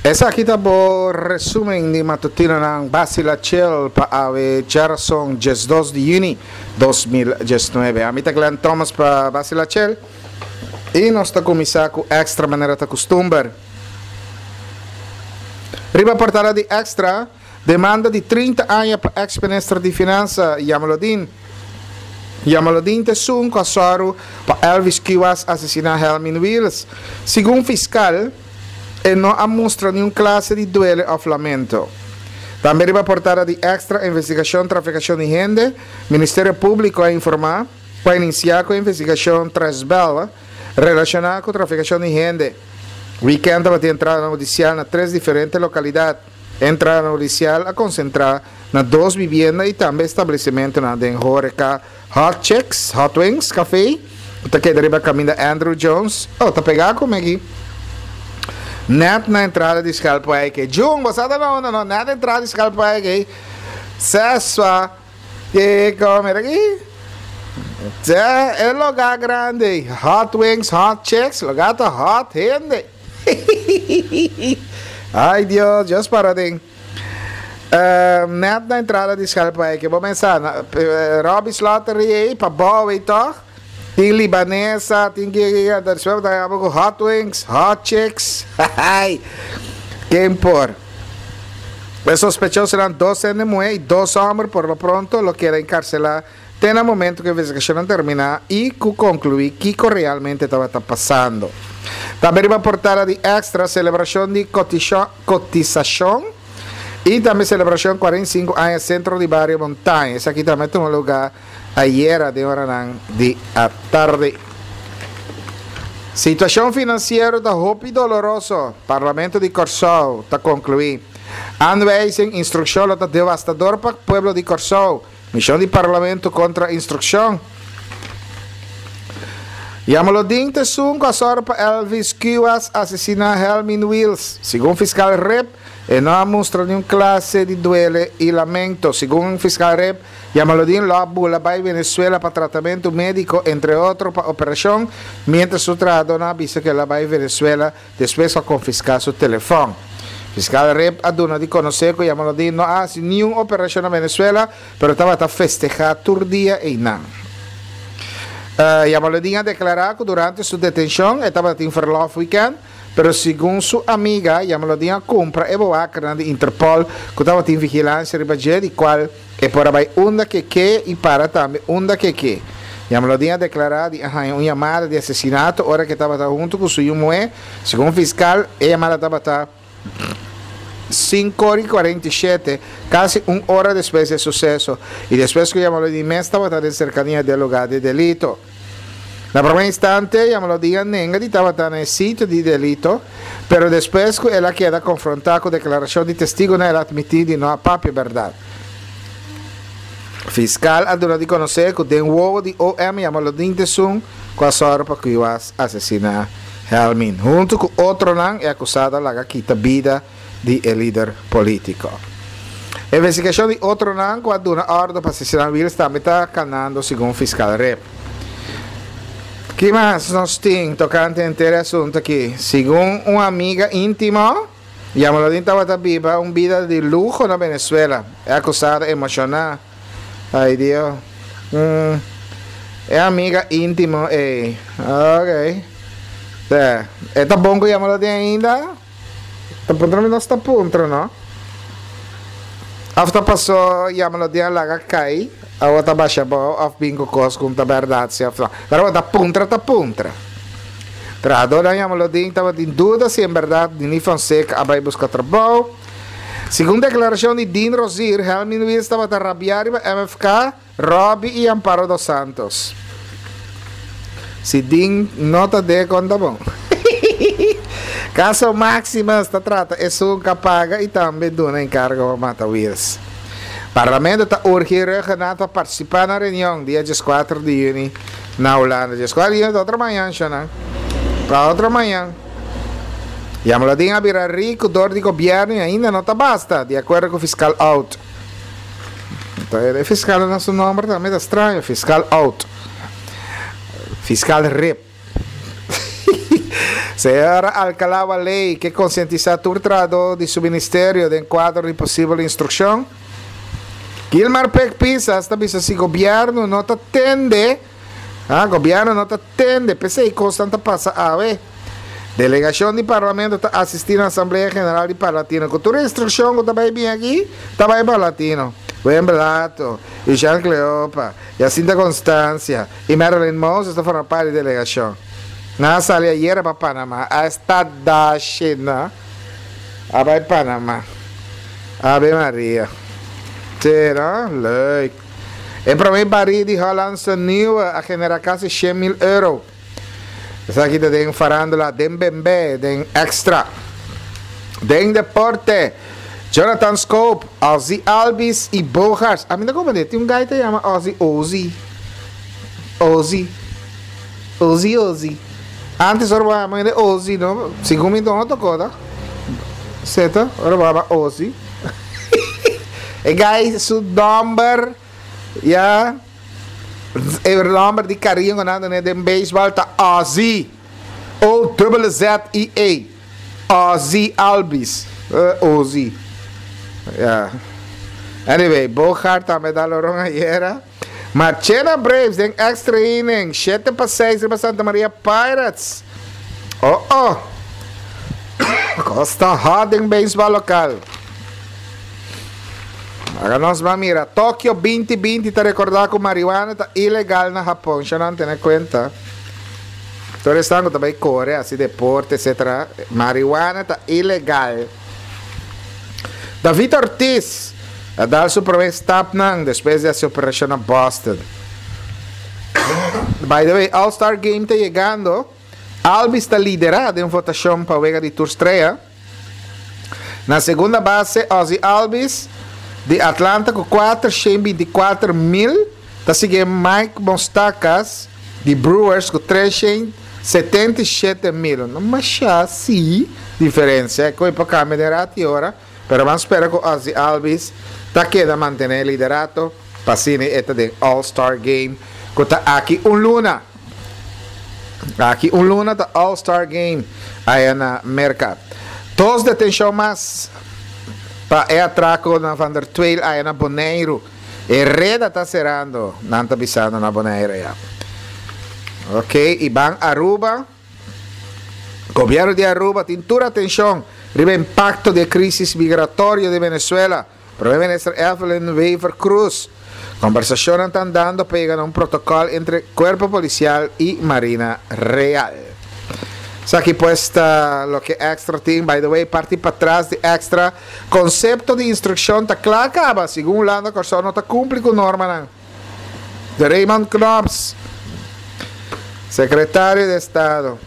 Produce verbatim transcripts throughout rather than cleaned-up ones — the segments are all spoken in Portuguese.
Essa aqui tá bom resumen de matutino ng Basila Chill pa ave Jarasong dos de Juni dois mil e dezenove. A mim tá Glenn Thomas para Basila Chill e nós tá começar com extra maneira tá costumbar. Riba portada de extra demanda de trinta anos para ex-ministro de Finanças Yamalodin. Yamalodin te sun com a soro para Elvis Kiwas assassinar Helmin Wills. Segundo fiscal, e não mostra nenhuma classe de duelo ou lamento. Também riba portada de extra investigação traficação de gente, Ministério Público a informar para iniciar com a investigação transbela relacionada com traficação de gente. Weekend vai ter entrada judicial na três diferentes localidades. Entrada judicial a concentrar na duas vivendas e também estabelecimento na Denhoreca Hot Chicks, Hot Wings, Café. Está aqui riba caminho da Andrew Jones. Oh, tá pegado como aqui? Net na entrada de Scalpo aqui. Jung, você tá não, não, net na entrada de Scalpo aqui. Sessua. E como é aqui? É lugar grande. Hot Wings, Hot Chicks, lugar tá hot gente. Ai, Deus, Deus paradinho. Uh, net na entrada de Scalpo aqui. Vou pensar, uh, Robbie Slaughter aí, para boa e tal. Tem libanesa, tem que hot wings, hot chicks. Quem por? Os sospechosos serão dois mulheres e dois homens, por lo pronto, lo querem encarcelar. Tem no momento que a investigação terminar e que concluir o que realmente estava passando. Também vai portar de extra celebração de cotização e também celebração quarenta e cinco anos Centro de Barrio Montanha. Esse aqui também tem um lugar ayer de hora de a tarde. Situação financeira da Hopi Doloroso. Parlamento de Corsou está concluído. Anweising instrução está devastador para o pueblo de Corsou. Missão de Parlamento contra a instrução. Yamalodin te sun com a sorpa Elvis Kiwas assassinar Helmin Wills. Segundo fiscal Rep, e não mostra nenhuma classe de duelo e lamento. Segundo fiscal Rep, Yamalodin lobo la vai Venezuela para tratamento médico, entre outros para operação, mientras o tradona avisa que la vai Venezuela depois a confiscar seu telefone. Fiscal Rep aduna de conhecer que Yamalodin não há nenhuma operação na Venezuela, pero estava a festejar todo dia e não. Uh, Yamalodin a declarado que durante sua detenção estava em furlough weekend, pero segundo sua amiga, Yamalodin compra e boa de Interpol que estava em vigilância ribadia de qual é por aí onda que que e para também onda que que. Yamalodin a declarado uma chamada de assassinato hora que estava junto com sua mulher, segundo o fiscal, a chamada estava cinco e quarenta e sete, quase uma hora depois do sucesso, e depois que Yamalodin estava em cercanía do lugar de delito. Na primeira instante, Yamalodin nega que estava no sítio de delito, pero depois que ela queda confrontada com a declaração de testigo, ela admitiu de não a própria verdade. O fiscal aduna de conhecer que tem um ovo de O M Yamalodin de Sun com a sorpa que ia assassinar Helmin. Junto com outro não é acusado de quitar a vida de líder político. A investigação de outro não com a duna ordem para assassinar Wills também está canando segundo o fiscal Rep. Que mais nós temos tocante a assunto aqui? Segundo uma amiga íntima, Yamalodin estava viva uma vida de luxo na Venezuela. É acusada de emocionar. Ai, Deus. Hum, é amiga íntima. É. Ok. É. É tá bom que Yamalodin ainda? Tá pontrando nós tá pontrando, não? After passou Yamalodin lá cai. A outra baixa boa, af bingo cos com a verdade se after. Pero da puntra ta puntra. Tradora Yamalodin estava em dúvida se em verdade Dini Fonseca vai buscar trabalho. Segundo a declaração de Dean Rosier, Helmin Wills estava a rabiar M F K, Robbie e Amparo dos Santos. Se Dean nota de conta bom. Caso máximo está trata é um que paga e também dona encargo para matar Wills. Parlamento está urgindo Renato a participar na reunião dia quatro de junho na Holanda. dia quatro de junho, outra manhã, Xana. Para outra manhã. Yamalodin a virar rico, dor de governo e ainda não está basta, de acordo com o fiscal out. Então, o fiscal não é seu nome, também está estranho, fiscal out. Fiscal Rep. Senhora Alcalá a lei que conscientiza o tratado de seu ministério de enquadro de possível instrução. Gilmar Peck pisa, esta bisa se governo não atende, ah, governo não atende, pensei constante passa a ver. Delegação de parlamento está assistindo à Assembleia General de Palatino. Cultura e instrução que também bem aqui, também Palatino. Bem Belato, e Jean Cleopa, e a Cinta Constância, e Marilyn Moses estão fazendo parte da delegação. Na sala ayer para Panamá, a estado da China, a vai Panamá. Ave Maria. Será? Leuk. E para mim, Paris de Hollandse Nieuwe, a generar quase cem mil euros. Essa aqui tem farándola, tem bembé, tem extra. Tem deporte. Jonathan Scope, Ozzy Albis e Bogarts. A mim não compreende, tem um gajo que chama Ozzy Ozzy. Ozzy. Ozzy Ozzy. Antes eu chamava de Ozzy, não? Segundo me não tocou, tá? Certo? Eu chamava Ozzy. E gajo, seu number, ja, o number de carinho quando né, de beisebol tá Ozzy. O double Z I A. Ozzy Albis. Uh, Ozzy. Yeah. Anyway, Bogarts também dá lorong ayer. Marchena Braves tem extra inning. sete para seis para Santa Maria Pirates. Oh, oh. Costa hot em beisebol local. Agora nós vamos mirar. Tóquio vinte vinte está recordado que marihuana está ilegal no Japão. Já não tem conta. Estou restando também Coreia, assim, deporte, etcétera. Marihuana está ilegal. David Ortiz a dar su primer stop después de su operación a Boston. By the way, All-Star Game está llegando. Albis está liderado en votación para Vega de Turstrea. Na segunda base, Ozzy Albis de Atlanta com quatrocentos e vinte e quatro mil. Está seguindo Mike Moustakas de Brewers com trezentos e setenta e sete mil. Não mais assim diferença. É coisa para caminhar agora. Pero vamos esperar que Ozzy Albis está queda manter el liderato para cine este de All-Star Game que está aquí un luna aquí un luna de All-Star Game aí na mercado todos de atenção mais para é atraco na Vander Trail aí na Bonaire e reda está cerrando não está pisando na Bonaire já ok e van Aruba governo de Aruba tem toda atenção riba impacto de crisis migratoria de Venezuela. Primer ministro Evelyn Weaver Cruz. Conversación están dando para llegar a un protocolo entre Cuerpo Policial y Marina Real. So aquí puesta lo que extra team, by the way, parte para atrás de extra. Concepto de instrucción está claro, acaba. Según Lando Corsón, no está cumple con norma. De Raymond Knobs, secretario de Estado.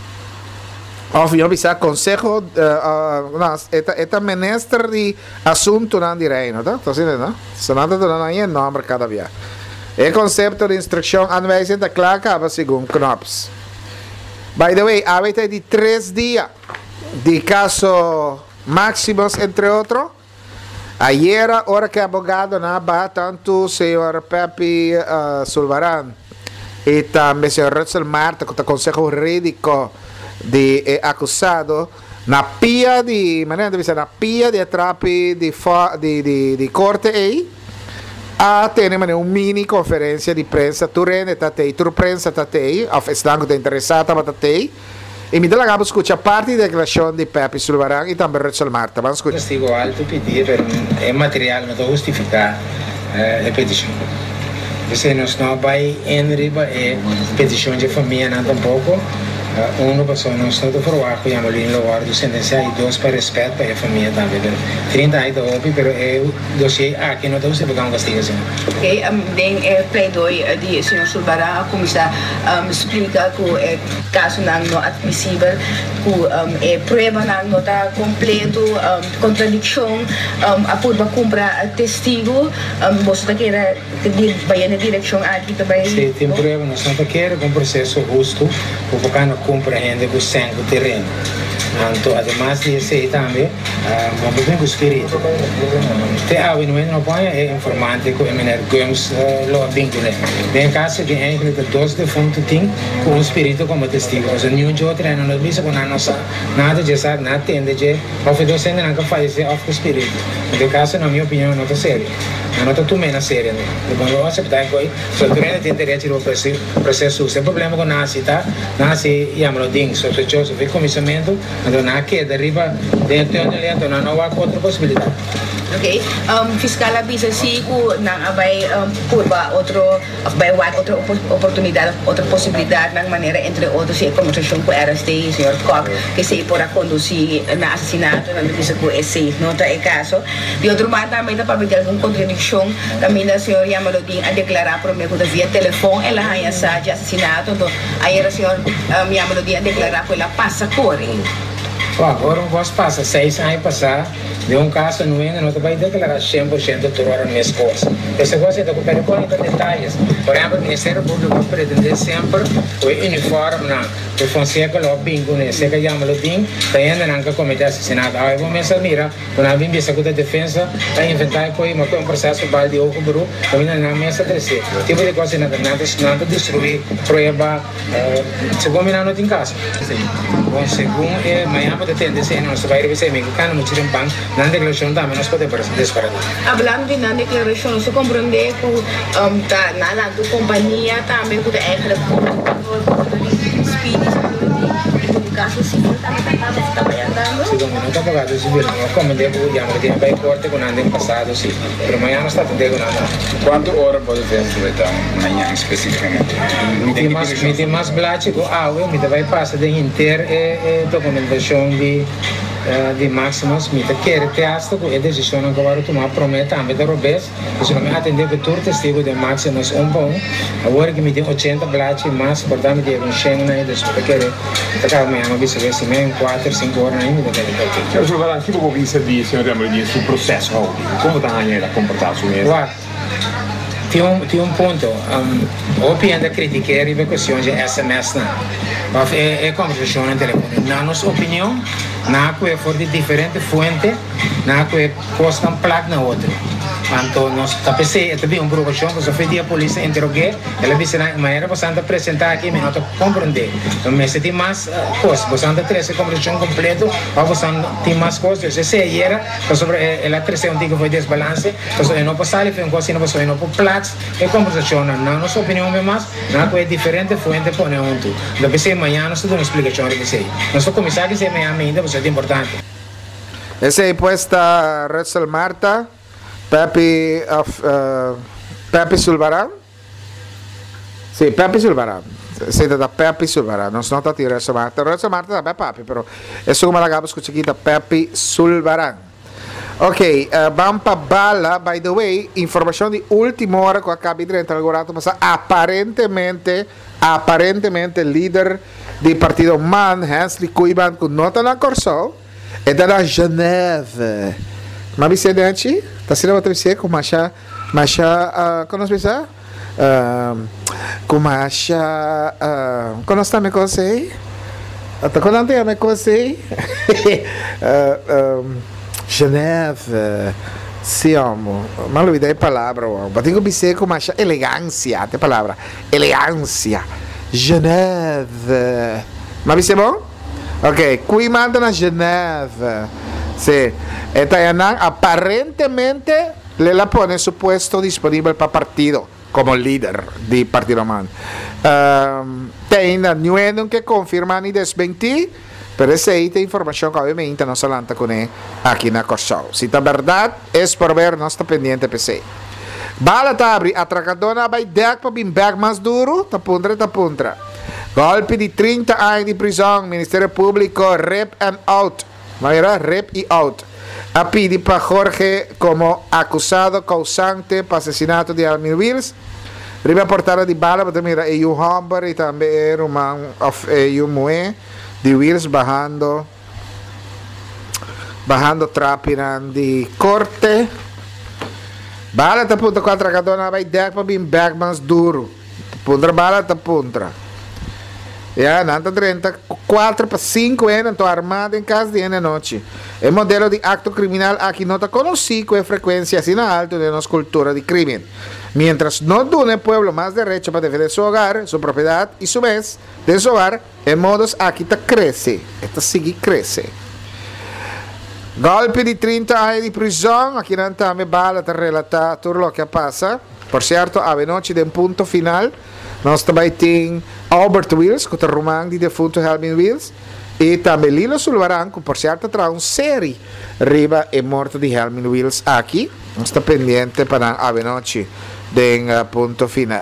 Of yo bisa consejo uh, uh, no, esta esta minister di asunto non di reino, tá? Tô sendo, não? Sonata do não é nome cada vez. O conceito de instrução anwijzing da claro acaba segundo Knops. By the way, habita de três dias de caso máximos entre outros. Ayer, hora que abogado na ba tanto o senhor Pepe uh, Sulvaran e também o senhor Russell Marta, que é o conselho jurídico de eh, acusado na pia de maneira de na pia de atrape de de de, de corte aí a ter uma mini conferência de prensa tu rende tatei tu prensa tatei of estanco de interessata tatei e me dá lá escutar parte da declaração de Pepe Sulvaran e também Rachel Marta vamos escutar. Castigo alto pedir é material não justificar a petição. Você não vai em riba é petição de família não tampouco. Uma pessoa não está do forward, que chama ali no lugar do sentenciar e dois para respeito para a família também. trinta anos da O P, mas é o dossiê aqui não está você pegar uma castigação. Ok, bem, é pleidoi de senhor Sulvaran, como está explica que o caso não é admissível, que é prova não está completo, contradição, a purba compra testigo, você quer que vai na direção aqui também? Sim, tem prova, nós não queremos um processo justo, porque não compreende que o sangue terreno. Anto, además de esse também, vamos ver o espírito. Te há no meio não põe é informante com emener gums lo vincule. Bem caso que eigenlijk dois defuntos tem com o espírito como testigo. Então nenhum de outro não nos visa com a nossa nada de saber nada tende de of do sendo não faz of o espírito. No caso na minha opinião não tá sério. Não tá tudo na sério. Quando eu aceitar coi, só tu não tem direito ao processo, processo. Se problema com nasce tá, nasce e amalo ding, sospechoso de comissamento, então na queda arriba dentro onde ele então não há outra possibilidade. Okay, um, fiscal avisa se que não vai um, curva outro, vai outra oportunidade, outra possibilidade na maneira entre outros a conversação com o R S T e o senhor Koch que se para conduzir na assassinato na notícia que esse não é o caso. De outro lado também dá para ver alguma contradição também a senhora Yamalodin a declarar por meio da via telefone ela a essa de assassinato então aí a senhora um, Yamalodin a declarar que ela passa por agora um posso passar seis anos passar de um caso não ainda não vai declarar cem por cento de hora minhas coisas. Essa coisa é da cooperação com detalhes. Por exemplo, o Ministério Público pretende sempre o uniforme na o Fonseca lo bingo ne se que llama lo ding ainda não que comete assassinato. Aí vou pensar mira, quando a bim bisa com a defesa a inventar coi uma um processo balde ou bru, também na mesa terceira. Tipo de coisa nada nada nada destruir prova segundo não tem caso. Bom, segundo é amanhã pode ter se não se vai revisar mexicano muito tempo na declaração também nós podemos desparar. Hablando de na declaração, se compreende que um, tá, na na companhia também que é espírito caso civil também está trabalhando. Sim, não está pagado civil, não como devo já me tinha vai corte com ano passado sim, mas amanhã não está tendo nada. Quanto hora pode ver então amanhã especificamente? Me tem mais me tem mais plástico, ah, eu me vai passar de inter e documentação de de máximos, me quer ter hasta que a decisão não vai tomar prometa a me da robes, se não me atender que todo testigo de máximos um bom, agora que me tem oitenta blate mais, portanto me um cheng na isso porque tá cá amanhã me visse se me quatro cinco horas ainda da que Quero jogar aqui para ouvir serviço, senhor Yamalodin, sobre o processo, como está a maneira comportar-se mesmo? Tem um, tem um ponto, um, o P ainda critiquei a questão de S M S, mas é, é conversação no telefone. Na nossa opinião, não é for de diferente fonte, não é costa um placa na outra. Então, nós tapecei, também um grupo de chão, que foi a polícia interroguei, ela disse na maneira você anda apresentar aqui, mas não estou compreender. Então, mas se tem mais coisas, você anda trazer a conversação completa, ou você tem mais coisas. Se aí era, sobre ela trazer um dia que foi desbalance, então eu não posso sair, foi um coisa, não posso ir, não posso platos, é conversação, na nossa opinião, mas não é diferente fonte, põe um tu. Então, pensei, amanhã nós temos uma explicação, eu pensei. Nós estamos começando a dizer amanhã ainda, porque é importante. Essa aí puesta Retzel Marta. Pepe, uh, Pepe Sulbaran? Sì, Pepe Sulbaran. Siete da Pepe Sulbaran, non sono stati Renzo Marta. Renzo Marta da Pepe, però. E su come la capo scuccichita Pepe Sulbaran. Ok, uh, Bampa Balla, by the way, informazione di ultima ora che acaba di entrare al governo, ma apparentemente, apparentemente il leader del partito Man, Hensley Kuiban, con nota na Corso, è da Genève. Ma vi siete anci? Tasira wat vi com masha masha como se pensa? Com masha como está me cosei? Até quando ante me cosei? Genève. Siamo, ma lo vedi palavra, ma dico bise com masha elegância, te palavra. Elegância. Genève. Ma vi bom? Ok, qui manda na Genève. Sí, Etayanán aparentemente le la pone en su puesto disponible para partido como líder del Partido Man. Um, tem nuevo que confirman y desmentir, pero esa es la información que obviamente no se lanza con él aquí en la Corso. Si la verdad es por ver, no está pendiente P C. Bala tabri, atracadona vai dek pa bin bag mais duro, tapuntra, tapuntra. Golpe de trinta anos de prisão, Ministério Público, rep and out. Mira, rep y out. A pidi para Jorge como acusado causante para asesinato de Almin Wills. Riba portada de bala, pero mira, e un hombre y también un man of e un mue de Wills bajando bajando trapinan de corte. Bala ta punta contra cadona vai dek pa bin bagmans duro. Puntra bala ta puntra. Já, nanta trinta e quatro para cinco anos, estou armado em casa de ano noite. O modelo de acto criminal aqui não está conhecido com frequência assim alta de nossa cultura de crime. Mientras no dune el pueblo más derecho para defender su hogar, su propiedad y su vez de su hogar, en modos aquí está crece. Esta sigue crece. Golpe de trinta anos de prisão, aqui não está me bala para relatar tudo o que passa. Por certo, a noite de um ponto final, nós também temos Albert Wills, que é o romano de defunto Helmin Wills, e também Lilo Sulvaran, que por certo traz uma série riba e morte de Helmin Wills aqui. Nós está pendiente para a noite de uh, ponto final.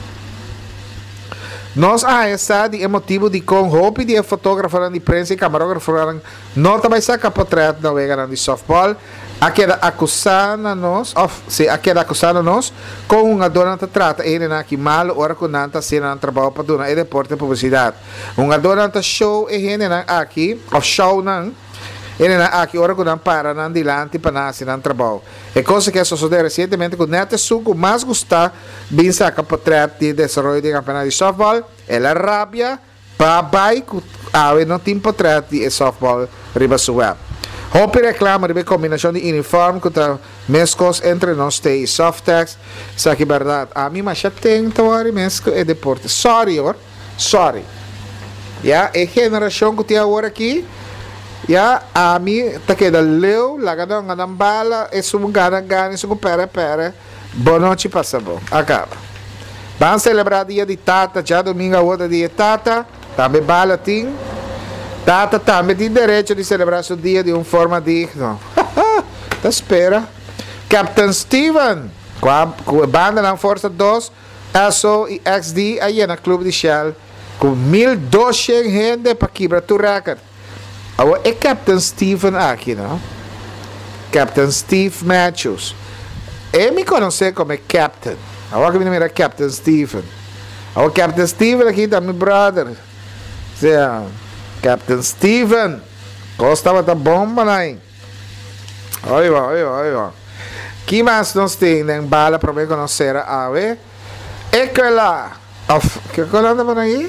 Nós a essa de motivo de com hope de fotógrafo de prensa e camarógrafo não também saca portrait na vega de softball a queda acusando nós of se a queda acusando nós com uma dona que trata ele na que mal ora com nanta cena trabalho para dona e deporte e publicidade uma dona que show e ele na aqui of show não ele na aqui ora com não para não dilante para nascer não trabalho é coisa que sucedeu recentemente com neta suco mais gostar bem saca portrait de desenvolvimento de campeonato de softball ela rabia para bai a não tem portrait de softball riba sua Hope reclama de combinação de uniforme com mescos entre nós e Softex. Isso aqui é verdade. A mim mas já tem tawari mesco e deporte. Sorry, or. Sorry. Ya, a geração que tem agora aqui. Ya, a mim tá que da leu, lagada nga ng bala, e sumugana gani sumo pera pera. Boa noite, passa bom. Acaba. Vamos celebrar dia de Tata, já domingo outra dia de Tata. Também bala tem. Tata também tem direito de celebrar seu dia de uma forma digna. Tá espera. Captain Steven, com a, com a banda na Força dois, S O e X D, aí na Clube de Shell, com mil e duzentos gente para quebrar o record. Agora é Captain Steven aqui, não? Captain Steve Matthews. Ele me conhece como Captain. Agora que me mira Captain Steven. Agora Captain Steven aqui tá meu brother. Seja, Captain Steven, gostava da bomba, né? Olha, olha, olha. Que mais nós temos em bala para me conhecer a ave? É que lá, que coisa anda aí?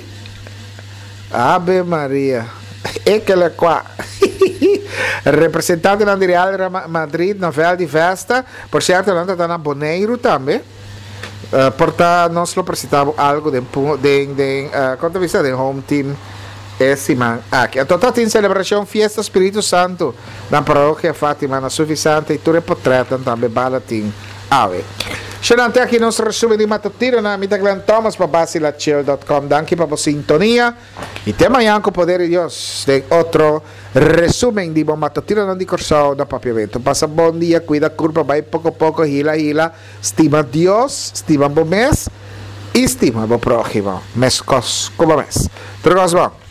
Ave Maria, é que lá qua. Representante da Real Madrid na Vela de Festa, por certo, ela está na Boneiro também. Uh, portanto, nós apresentamos algo de, de, de uh, quanto vista de home team. Esse man aqui. A total tem celebração Fiesta Espírito Santo na paróquia Fátima na Suficiente e tudo é portretam também bala tem ave. Xenante aqui nosso resumo de matutino na Amita Glenn Thomas para basilachel ponto com. Danke para a sintonia e até amanhã com o poder de Deus de outro resumen de bom matutino não de Corsão da Papiamento. Passa bom dia, cuida curva, vai pouco a pouco, hila, hila, estima Deus, estima bom mês e estima bom próximo. Mês como mês. Tudo bom?